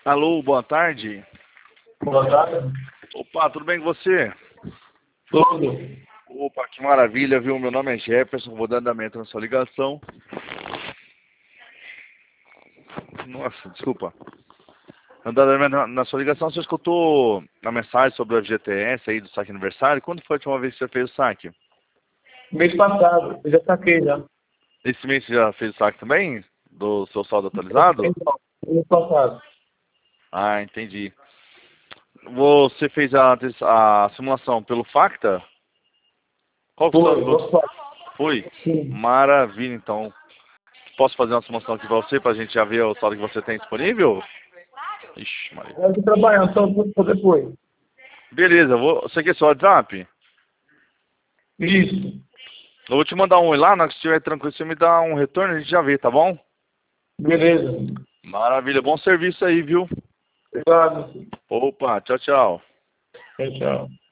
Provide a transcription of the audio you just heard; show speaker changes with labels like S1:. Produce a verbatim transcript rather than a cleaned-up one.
S1: Alô, boa tarde.
S2: Boa tarde.
S1: Opa, tudo bem com você?
S2: Tudo.
S1: Opa, que maravilha, viu? Meu nome é Jefferson, vou dar andamento na sua ligação. Nossa, desculpa. Dando andamento na na sua ligação, você escutou a mensagem sobre a F G T S aí do saque aniversário? Quando foi a última vez que você fez o saque?
S2: Mês passado, eu já saquei já.
S1: Esse mês você já fez o saque também? Do seu saldo atualizado?
S2: Então, mês passado.
S1: Ah, entendi. Você fez a, a simulação pelo Facta? Qual que
S2: Foi,
S1: foi?
S2: vou falar.
S1: Foi?
S2: Sim.
S1: Maravilha, então. Posso fazer uma simulação aqui pra você, pra gente já ver o saldo que você tem disponível? Ixi, Maria.
S2: Eu estou trabalhando, só vou fazer depois.
S1: Beleza, eu vou... você quer seu WhatsApp?
S2: Isso.
S1: Eu vou te mandar um oi lá, na hora que estiver tranquilo, você me dá um retorno, a gente já vê, tá bom?
S2: Beleza.
S1: Maravilha, bom serviço aí, viu?
S2: Obrigado.
S1: Opa, tchau, tchau.
S2: Tchau, tchau.